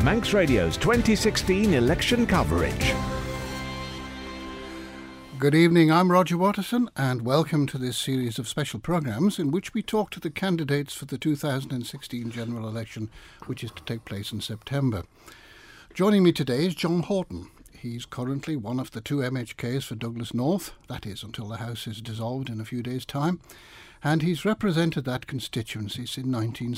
Manx Radio's 2016 election coverage. Good evening, I'm Roger Watterson, and welcome to this series of special programmes in which we talk to the candidates for the 2016 general election, which is to take place in September. Joining me today is John Horton. He's currently one of the two MHKs for Douglas North, that is until the House is dissolved in a few days' time, and he's represented that constituency since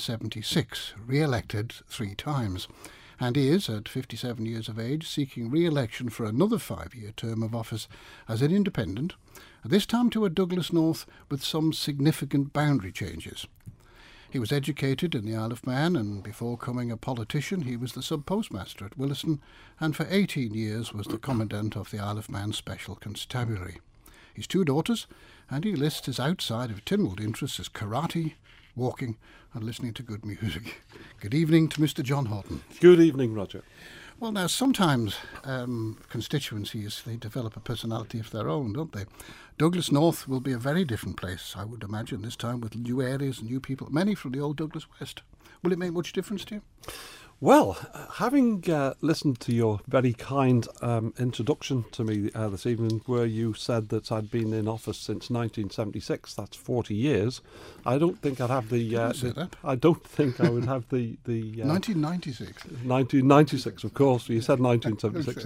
1976, re-elected 3 times. And he is, at 57 years of age, seeking re-election for another 5-year term of office as an independent, this time to a Douglas North with some significant boundary changes. He was educated in the Isle of Man, and before becoming a politician he was the sub-postmaster at Williston, and for 18 years was the commandant of the Isle of Man Special Constabulary. He's 2 daughters, and he lists his outside of Tynwald interests as karate, walking and listening to good music. Good evening to Mr. John Horton. Good evening, Roger. Well, now, sometimes constituencies, they develop a personality of their own, don't they? Douglas North will be a very different place, I would imagine, this time with new areas and new people, many from the old Douglas West. Will it make much difference to you? Well, having listened to your very kind introduction to me this evening, where you said that I'd been in office since 1976, that's 40 years, I don't think I'd have I don't think I would have the 1996. 1996, of course. You said 1976,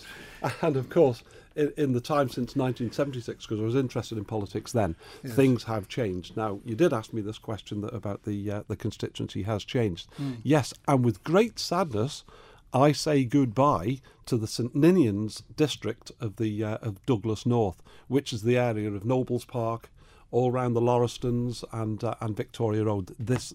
and of course, in the time since 1976, because I was interested in politics then, yes, things have changed. Now, you did ask me this question about the constituency has changed. Yes, and with great sadness, I say goodbye to the St Ninians district of of Douglas North, which is the area of Nobles Park, all round the Lauristons and Victoria Road,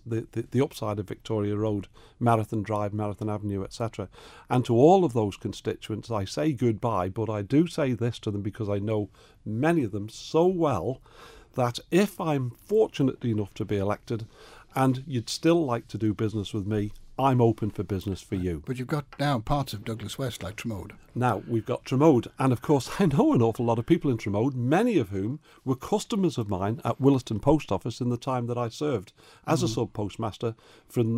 the upside of Victoria Road, Marathon Drive, Marathon Avenue, etc. And to all of those constituents, I say goodbye, but I do say this to them because I know many of them so well that if I'm fortunate enough to be elected and you'd still like to do business with me, I'm open for business for you. But you've got now parts of Douglas West like Tramode. Now, we've got Tramode. And of course, I know an awful lot of people in Tramode, many of whom were customers of mine at Williston Post Office in the time that I served as a sub-postmaster from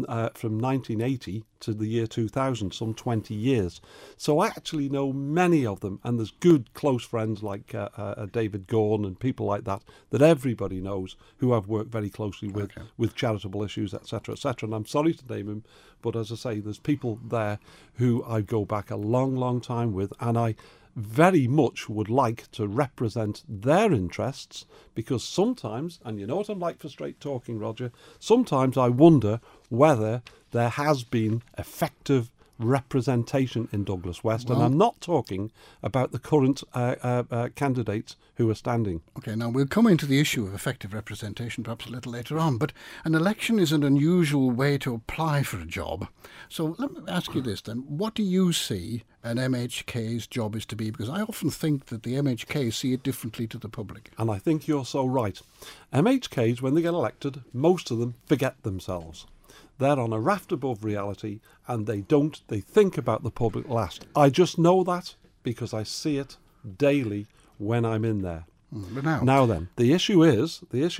1980 to the year 2000, some 20 years. So I actually know many of them. And there's good close friends like David Gorn and people like that everybody knows who I've worked very closely with charitable issues, etc., etc. And I'm sorry to name them, but as I say, there's people there who I go back a long, long time with, and I very much would like to represent their interests, because sometimes, and you know what I'm like for straight talking, Roger, sometimes I wonder whether there has been effective representation in Douglas West, and I'm not talking about the current candidates who are standing. OK, now we'll come into the issue of effective representation perhaps a little later on, but an election is an unusual way to apply for a job. So let me ask you this then. What do you see an MHK's job is to be? Because I often think that the MHK see it differently to the public. And I think you're so right. MHKs, when they get elected, most of them forget themselves. They're on a raft above reality, and they think about the public last. I just know that because I see it daily when I'm in there. But now then, the issue is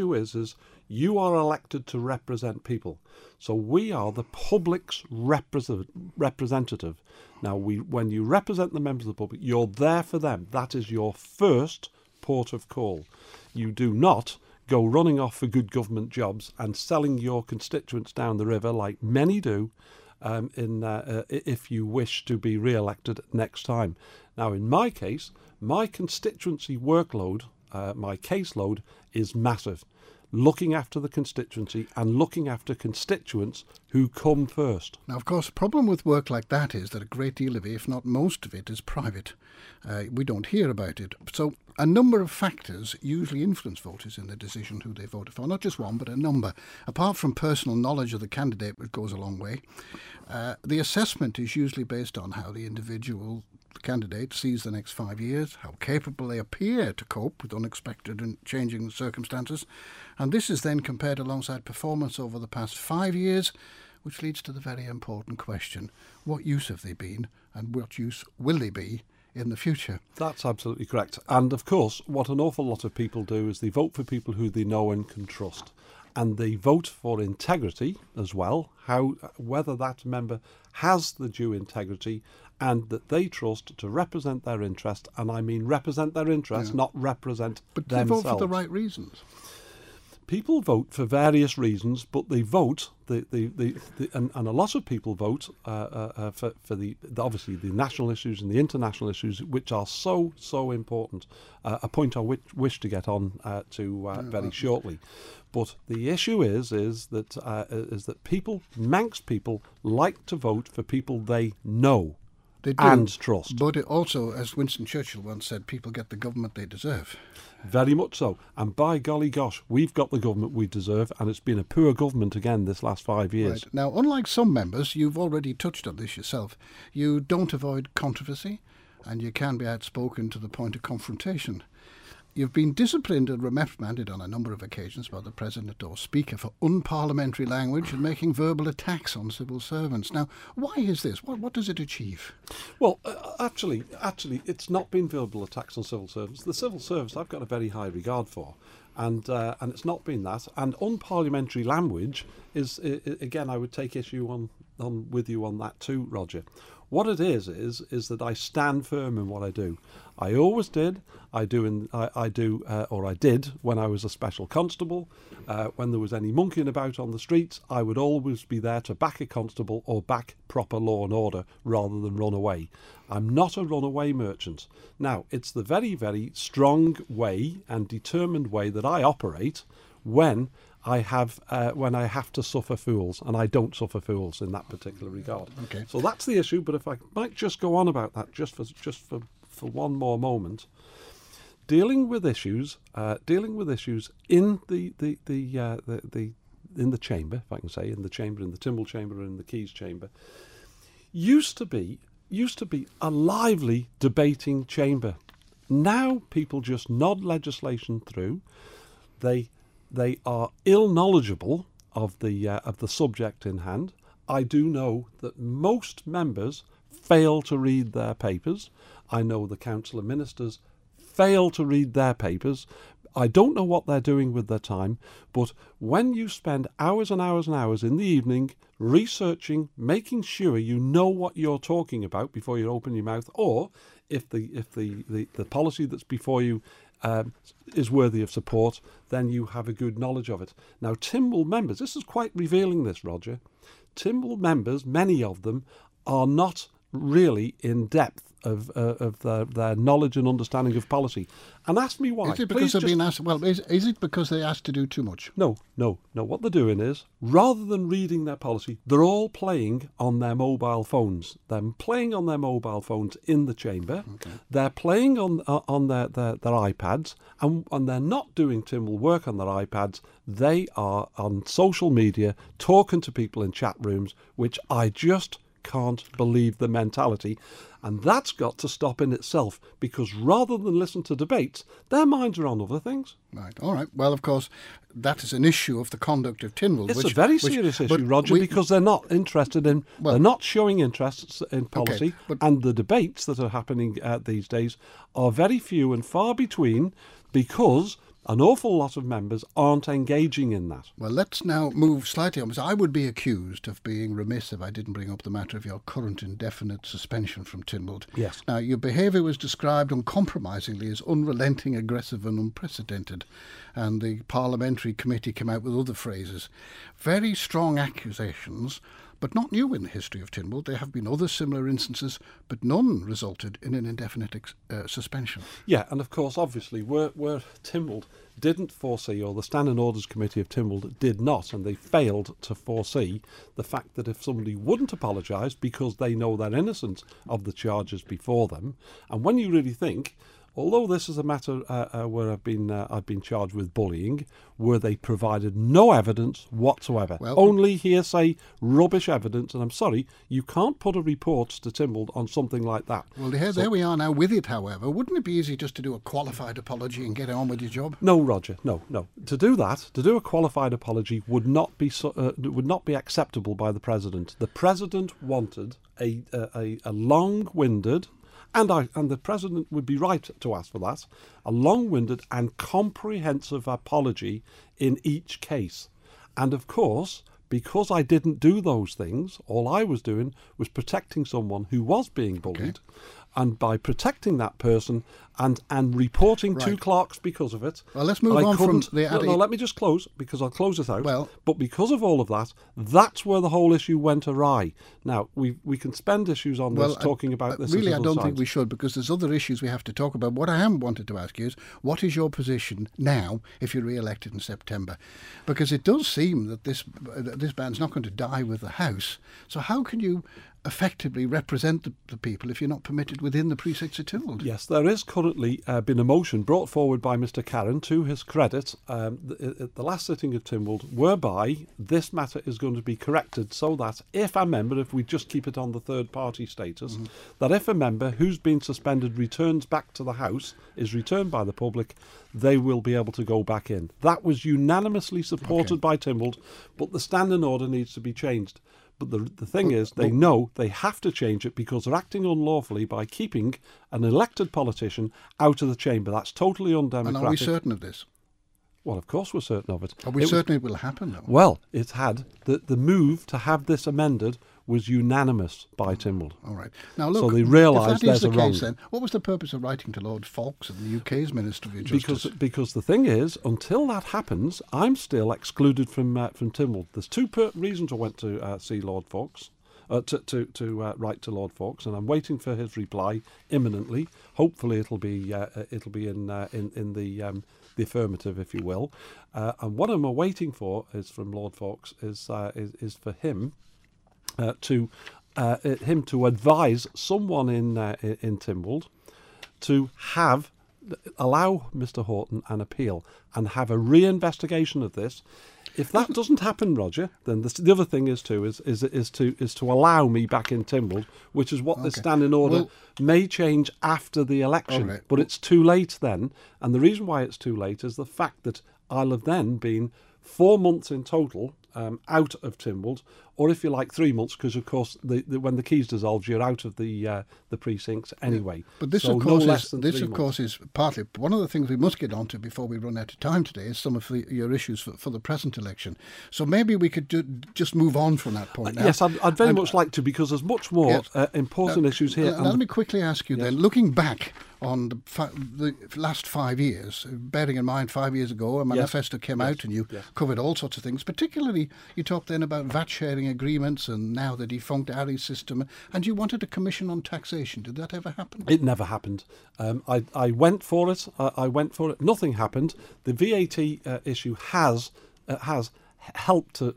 you are elected to represent people. So we are the public's representative. Now, when you represent the members of the public, you're there for them. That is your first port of call. You do not go running off for good government jobs and selling your constituents down the river like many do if you wish to be re-elected next time. Now, in my case, my constituency workload, my caseload, is massive. Looking after the constituency and looking after constituents who come first. Now, of course, the problem with work like that is that a great deal of it, if not most of it, is private. We don't hear about it. So a number of factors usually influence voters in the decision who they voted for. Not just one, but a number. Apart from personal knowledge of the candidate, which goes a long way, the assessment is usually based on how the individual candidate sees the next 5 years, how capable they appear to cope with unexpected and changing circumstances, and this is then compared alongside performance over the past 5 years, which leads to the very important question, what use have they been and what use will they be in the future? That's absolutely correct. And of course, what an awful lot of people do is they vote for people who they know and can trust. and they vote for integrity as well, whether that member has the due integrity and that they trust to represent their interest, and I mean represent their interest, not represent But they themselves. vote for the right reasons. People vote for various reasons, but they vote, and a lot of people vote for obviously the national issues and the international issues, which are so important. A point I wish to get on to very shortly. But the issue is that Manx people like to vote for people they know. They do, and trust. But it also, as Winston Churchill once said, people get the government they deserve. Very much so. And by golly gosh, we've got the government we deserve, and it's been a poor government again this last 5 years. Right. Now, unlike some members, you've already touched on this yourself, you don't avoid controversy, and you can be outspoken to the point of confrontation. You've been disciplined and reprimanded on a number of occasions by the President or Speaker for unparliamentary language and making verbal attacks on civil servants. Now, why is this? What does it achieve? Well, actually, it's not been verbal attacks on civil servants. The civil service I've got a very high regard for, and it's not been that. And unparliamentary language is, again, I would take issue on with you on that too, Roger. What it is that I stand firm in what I do. I always did. I did when I was a special constable. When there was any monkeying about on the streets, I would always be there to back a constable or back proper law and order rather than run away. I'm not a runaway merchant. Now, it's the very, very strong way and determined way that I operate when I have to suffer fools, and I don't suffer fools in that particular regard. Okay. So that's the issue. But if I might just go on about that just for one more moment, dealing with issues in the chamber, if I can say, in the Tynwald chamber and in the Keys chamber, used to be a lively debating chamber. Now people just nod legislation through. They are ill knowledgeable of the subject in hand. I do know that most members fail to read their papers. I know the Council of Ministers fail to read their papers. I don't know what they're doing with their time, but when you spend hours and hours and hours in the evening researching, making sure you know what you're talking about before you open your mouth, or if the policy that's before you is worthy of support, then you have a good knowledge of it. Now, Tynwald members, this is quite revealing this, Roger. Tynwald members, many of them, are not really in depth of their knowledge and understanding of policy. And ask me why. Is it because they've been asked? Well, is it because they're asked to do too much? No. What they're doing is, rather than reading their policy, they're all playing on their mobile phones. They're playing on their mobile phones in the chamber. Okay. They're playing on their iPads, and they're not doing Tynwald work on their iPads. They are on social media talking to people in chat rooms, which I just can't believe the mentality. And that's got to stop in itself, because rather than listen to debates, their minds are on other things. Right, all right. Well, of course, that is an issue of the conduct of Tynwald. It's a very serious issue, Roger, because they're not interested in, they're not showing interests in policy, and the debates that are happening these days are very few and far between, because an awful lot of members aren't engaging in that. Well, let's now move slightly on, because I would be accused of being remiss if I didn't bring up the matter of your current indefinite suspension from Tynwald. Yes. Now, your behaviour was described uncompromisingly as unrelenting, aggressive and unprecedented, and the parliamentary committee came out with other phrases. Very strong accusations, but not new in the history of Tynwald. There have been other similar instances, but none resulted in an indefinite suspension. Yeah, and of course, obviously, where Tynwald didn't foresee, or the Standing Orders Committee of Tynwald did not, and they failed to foresee the fact that if somebody wouldn't apologise because they know they're innocent of the charges before them, and when you really think, although this is a matter where I've been charged with bullying, where they provided no evidence whatsoever, only hearsay, rubbish evidence, and I'm sorry, you can't put a report to Tynwald on something like that. Well, there we are now with it, however. Wouldn't it be easy just to do a qualified apology and get on with your job? No, Roger, no. To do a qualified apology would not be acceptable by the President. The President wanted a long-winded, and the President would be right to ask for that, a long-winded and comprehensive apology in each case. And of course, because I didn't do those things, all I was doing was protecting someone who was being bullied. And by protecting that person and reporting to clerks because of it. Well, let's move on from the... No, let me just close, because I'll close it out. Well, but because of all of that, that's where the whole issue went awry. Now, we can spend issues on this, talking about this. Really, I don't think we should, because there's other issues we have to talk about. What I am wanted to ask you is, what is your position now if you're re-elected in September? Because it does seem that this band's not going to die with the House. So how can you effectively represent the people if you're not permitted within the precincts of Tynwald? Yes, there is currently been a motion brought forward by Mr Carron, to his credit, at the last sitting of Tynwald, whereby this matter is going to be corrected, so that if we just keep it on the third party status, that if a member who's been suspended returns back to the House, is returned by the public, they will be able to go back in. That was unanimously supported by Tynwald, but the standing order needs to be changed. But the thing is, they know they have to change it because they're acting unlawfully by keeping an elected politician out of the chamber. That's totally undemocratic. And are we certain of this? Well, of course we're certain of it. Are we certain it will happen, though? Well, it had. The move to have this amended was unanimous by Tynwald. All right. Now, look, so they realised there's a wrong. Then, what was the purpose of writing to Lord Fawkes and the UK's Minister of Justice? Because the thing is, until that happens, I'm still excluded from Tynwald. There's two reasons I went to see Lord Fawkes. To write to Lord Fawkes, and I'm waiting for his reply imminently. Hopefully, it'll be in the affirmative, if you will. And what I'm waiting for is from Lord Fawkes is for him to advise someone in Tynwald to allow Mr Horton an appeal and have a re-investigation of this. If that doesn't happen, Roger, then the other thing is to allow me back in Tynwald, which is what the standing order may change after the election. But it's too late then, and the reason why it's too late is the fact that I'll have then been 4 months in total out of Tynwald, or if you like 3 months, because of course when the keys dissolve, you're out of the precincts anyway. Yeah. But this, of course, is partly one of the things we must get onto before we run out of time today. Is some of your issues for the present election. So maybe we could just move on from that point now. Yes, I'd very much like to, because there's much more important issues here. Let me quickly ask you then, looking back on the last 5 years, bearing in mind 5 years ago a manifesto came out and you covered all sorts of things. Particularly, you talked then about VAT sharing agreements and now the defunct ARI system, and you wanted a commission on taxation. Did that ever happen? It never happened. I went for it. Nothing happened. The VAT issue has helped or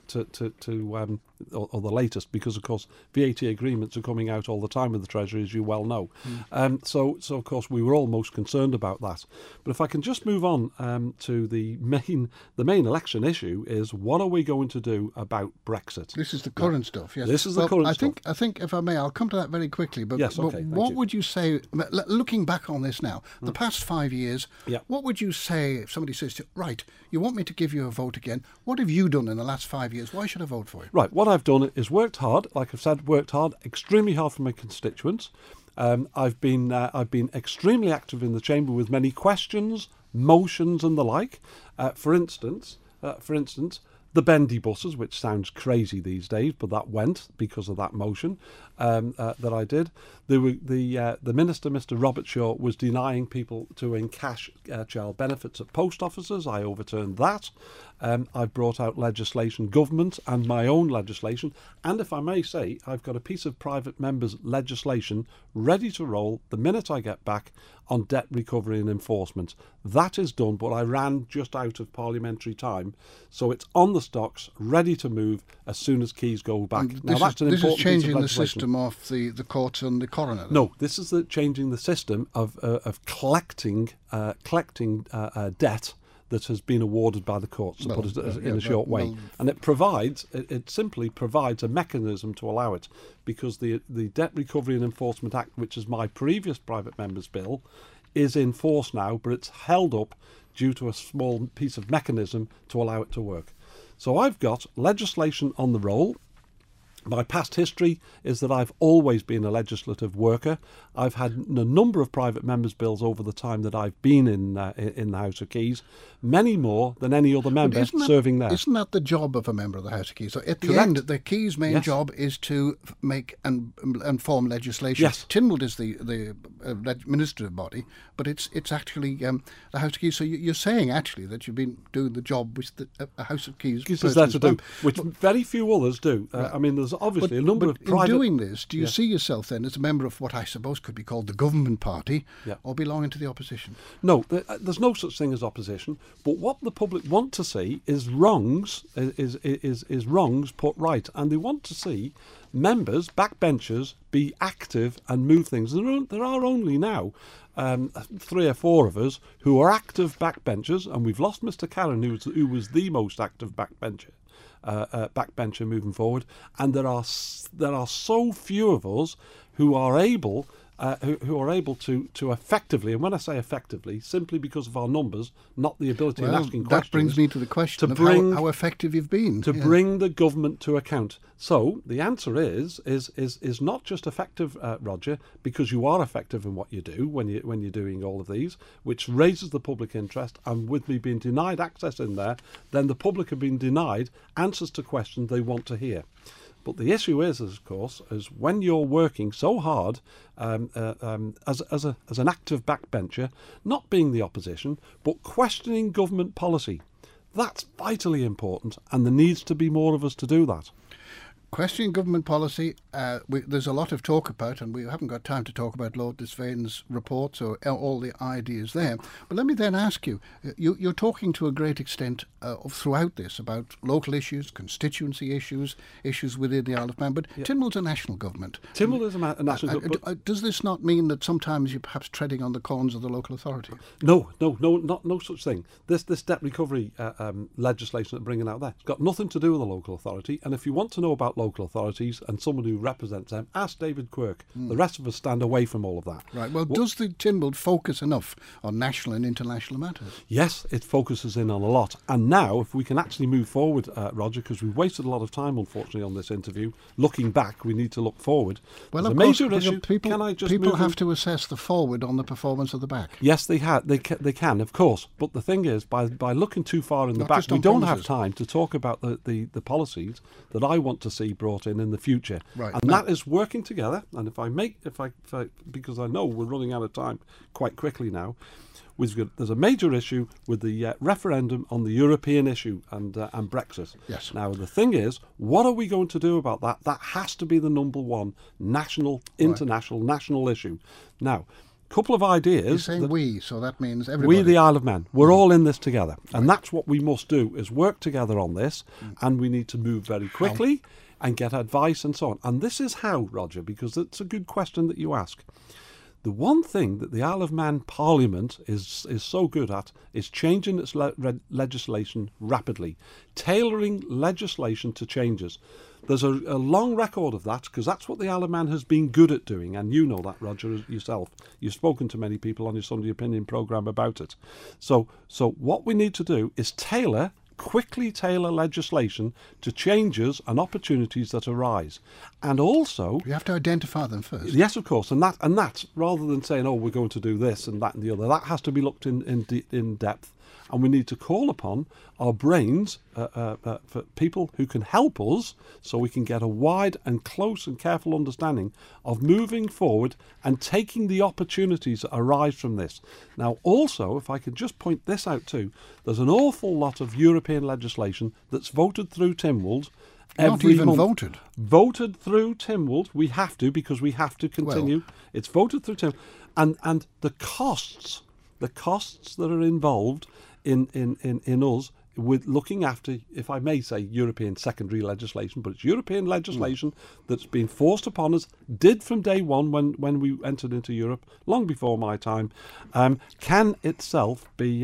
the latest, because of course VAT agreements are coming out all the time with the Treasury, as you well know. So of course we were all most concerned about that. But if I can just move on to the main election issue, is what are we going to do about Brexit? This is the current stuff. Yes, this is the current stuff. I think if I may, I'll come to that very quickly. But, yes, okay, what would you say, looking back on this now, the past 5 years? What would you say if somebody says to you, right, you want me to give you a vote again? What have you done in the last 5 years? Why should I vote for you? Right, what I've done is worked hard, like I've said, extremely hard for my constituents. I've been extremely active in the chamber with many questions, motions, and the like. For instance, the bendy buses, which sounds crazy these days, but that went because of that motion that I did. The minister, Mr. Robert Shaw, was denying people to encash child benefits at post offices. I overturned that. I've brought out legislation, government and my own legislation, and if I may say, I've got a piece of private members' legislation ready to roll the minute I get back on debt recovery and enforcement. That is done, but I ran just out of parliamentary time, so it's on the stocks, ready to move as soon as keys go back. This is changing the system of the courts and the coroner. No, this is changing the system of collecting debt that has been awarded by the courts, to put it in a short way. And it simply provides a mechanism to allow it, because the Debt Recovery and Enforcement Act, which is my previous private member's bill, is in force now, but it's held up due to a small piece of mechanism to allow it to work. So I've got legislation on the roll. My past history is that I've always been a legislative worker. I've had a number of private members' bills over the time that I've been in the House of Keys, many more than any other member serving there. Isn't that the job of a member of the House of Keys? So at the Correct. end, the Keys' main job is to make and form legislation. Yes. Tynwald is the administrative body, but it's actually the House of Keys. So you're saying actually that you've been doing the job which the House of Keys Is there to do, done. which very few others do. I mean, there's obviously a number of private... in doing this, do you see yourself then as a member of what I suppose could be called the government party, or belonging to the opposition? No, there's no such thing as opposition. But what the public want to see is wrongs, is wrongs put right, and they want to see members, backbenchers, be active and move things. There are only now 3 or 4 of us who are active backbenchers, and we've lost Mr. Carron, who was the most active backbencher. Backbencher moving forward, and there are so few of us who are able to effectively, and when I say effectively, simply because of our numbers, not the ability in asking questions. That brings me to the question of how effective you've been to bring the government to account. So the answer is not just effective, Roger, because you are effective in what you do when you're doing all of these, which raises the public interest. And with me being denied access in there, then the public have been denied answers to questions they want to hear. But the issue is, of course, is when you're working so hard as an active backbencher, not being the opposition, but questioning government policy. That's vitally important, and there needs to be more of us to do that. Questioning government policy, there's a lot of talk about, and we haven't got time to talk about Lord Desvain's reports or all the ideas there. But let me then ask you, you're talking to a great extent throughout this about local issues, constituency issues within the Isle of Man, but Tynwald's a national government. Tynwald is a national government. Does this not mean that sometimes you're perhaps treading on the corns of the local authority? No, no such thing. This debt recovery legislation that they're bringing out there, it's got nothing to do with the local authority. And if you want to know about local authorities and someone who represents them, ask David Quirk. The rest of us stand away from all of that. Right. Well, does the Tynwald focus enough on national and international matters? Yes, it focuses in on a lot. And now, if we can actually move forward, Roger, because we've wasted a lot of time, unfortunately, on this interview. Looking back, we need to look forward. Well, there's of a major course, issue. People have to assess the forward on the performance of the back. Yes, they can, of course. But the thing is, by looking too far in the back, we don't have time to talk about the policies that I want to see brought in the future. Right. And that is working together. And if I because I know we're running out of time quite quickly now, there's a major issue with the referendum on the European issue and Brexit. Yes. Now, the thing is, what are we going to do about that? That has to be the number one national, international, national issue. Now, couple of ideas. You're saying we, so that means everybody. We, the Isle of Man, we're all in this together. And that's what we must do, is work together on this. And we need to move very quickly and get advice and so on. And this is how, Roger, because it's a good question that you ask. The one thing that the Isle of Man Parliament is so good at is changing its legislation rapidly, tailoring legislation to changes. There's a long record of that, because that's what the Isle of Man has been good at doing, and you know that, Roger, yourself. You've spoken to many people on your Sunday Opinion programme about it. So what we need to do is quickly tailor legislation to changes and opportunities that arise. And also, you have to identify them first. Yes, of course. And that rather than saying, oh, we're going to do this and that and the other, that has to be looked in depth. And we need to call upon our brains for people who can help us, so we can get a wide and close and careful understanding of moving forward and taking the opportunities that arise from this. Now, also, if I could just point this out too, there's an awful lot of European legislation that's voted through Tynwald. Not even voted. Voted through Tynwald. We have to, because we have to continue. Well, it's voted through Tynwald. And the costs that are involved in us with looking after, if I may say, European secondary legislation, but it's European legislation that's been forced upon us, did from day one when we entered into Europe, long before my time, can itself be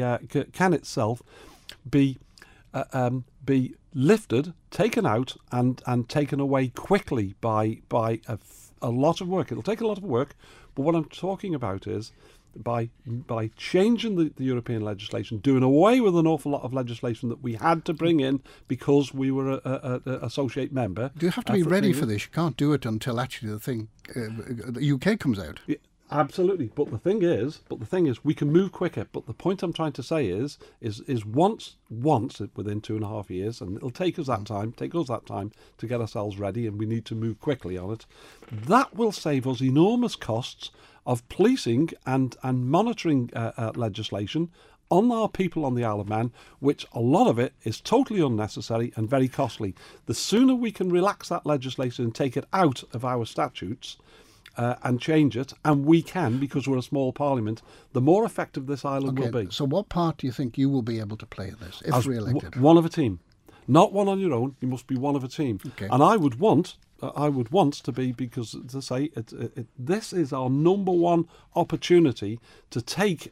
lifted, taken out, and taken away quickly by a lot of work. It'll take a lot of work, but what I'm talking about is by changing the European legislation, doing away with an awful lot of legislation that we had to bring in because we were a associate member. Do you have to be ready for this? You can't do it until actually the UK comes out. Yeah, absolutely. But the thing is, we can move quicker. But the point I'm trying to say is once within 2.5 years, and it'll take us that time to get ourselves ready, and we need to move quickly on it. That will save us enormous costs of policing and monitoring legislation on our people on the Isle of Man, which a lot of it is totally unnecessary and very costly. The sooner we can relax that legislation and take it out of our statutes and change it, and we can because we're a small parliament, the more effective this island will be. So what part do you think you will be able to play in this if re-elected? One of a team. Not one on your own. You must be one of a team. Okay. And I would want to be, because to say this is our number one opportunity to take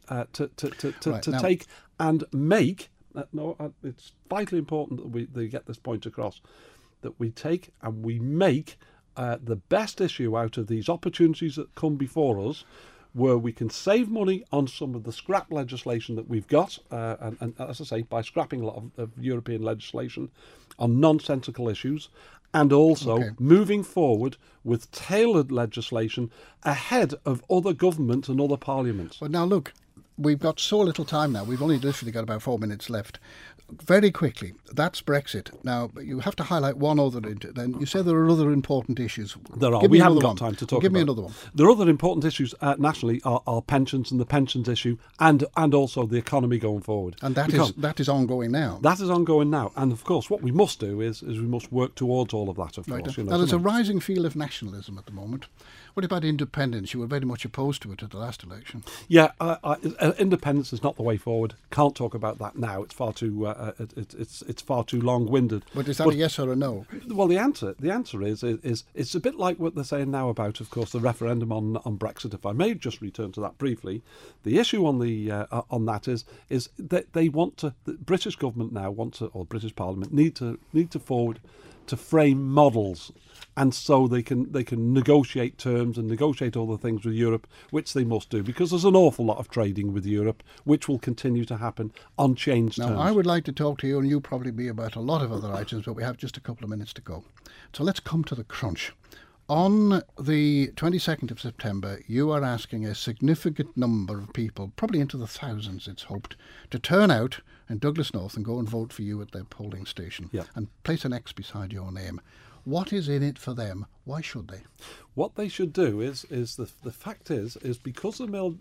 take and make. It's vitally important that they get this point across, that we take and we make the best issue out of these opportunities that come before us, where we can save money on some of the scrap legislation that we've got, and as I say, by scrapping a lot of European legislation on nonsensical issues, and also moving forward with tailored legislation ahead of other governments and other parliaments. Well, now look, we've got so little time now. We've only literally got about 4 minutes left. Very quickly, that's Brexit. Now, you have to highlight one other. Then you say there are other important issues. There are. We haven't got time to talk about. Give me another one. There are other important issues nationally are pensions and the pensions issue, and also the economy going forward. And that is ongoing now. That is ongoing now. And of course, what we must do is we must work towards all of that. Of course. Now, there's a rising feel of nationalism at the moment. What about independence? You were very much opposed to it at the last election. Yeah, independence is not the way forward. Can't talk about that now. It's far too it's far too long-winded. But is that a yes or a no? Well, the answer is it's a bit like what they're saying now about, of course, the referendum on Brexit. If I may just return to that briefly, the issue on that is that they want to. The British government now or British Parliament need to forward to frame models, and so they can negotiate terms and negotiate all the things with Europe, which they must do, because there's an awful lot of trading with Europe, which will continue to happen on changed terms. Now, I would like to talk to you, and you probably be about a lot of other items, but we have just a couple of minutes to go. So let's come to the crunch. On the 22nd of September, you are asking a significant number of people, probably into the thousands it's hoped, to turn out in Douglas North and go and vote for you at their polling station and place an X beside your name. What is in it for them? Why should they? What they should do is the fact is because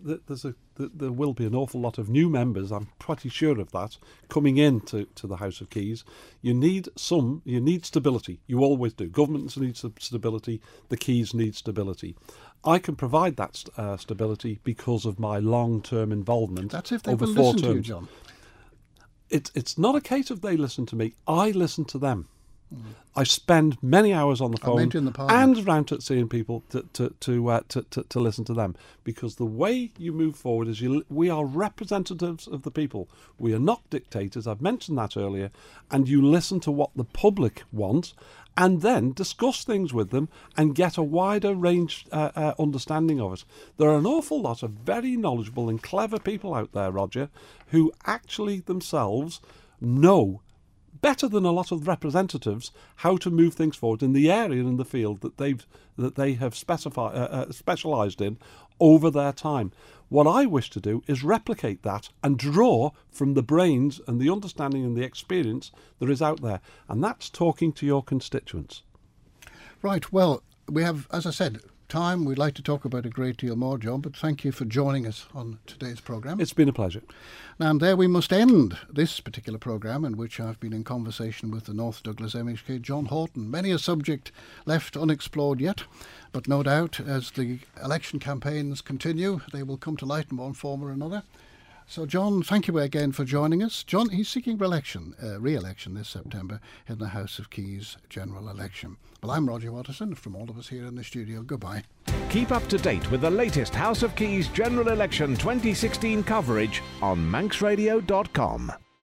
there will be an awful lot of new members, I'm pretty sure of that, coming into the House of Keys. You need stability. You always do. Governments need stability. The Keys need stability. I can provide that stability because of my long-term involvement. That's if they over will 4 listen terms. to you, John. It's not a case of they listen to me. I listen to them. I spend many hours on the phone and round at seeing people to listen to them, because the way you move forward is we are representatives of the people. We are not dictators. I've mentioned that earlier. And you listen to what the public want, and then discuss things with them and get a wider range understanding of it. There are an awful lot of very knowledgeable and clever people out there, Roger, who actually themselves know better than a lot of representatives how to move things forward in the area and in the field that they have specialised in over their time. What I wish to do is replicate that and draw from the brains and the understanding and the experience that is out there, and that's talking to your constituents. Right, well, we have, as I said, time. We'd like to talk about a great deal more, John, but thank you for joining us on today's programme. It's been a pleasure. And there we must end this particular programme, in which I've been in conversation with the North Douglas MHK, John Horton. Many a subject left unexplored yet, but no doubt as the election campaigns continue, they will come to light in one form or another. So, John, thank you again for joining us. John, he's seeking re-election this September in the House of Keys general election. Well, I'm Roger Watterson. From all of us here in the studio, goodbye. Keep up to date with the latest House of Keys general election 2016 coverage on manxradio.com.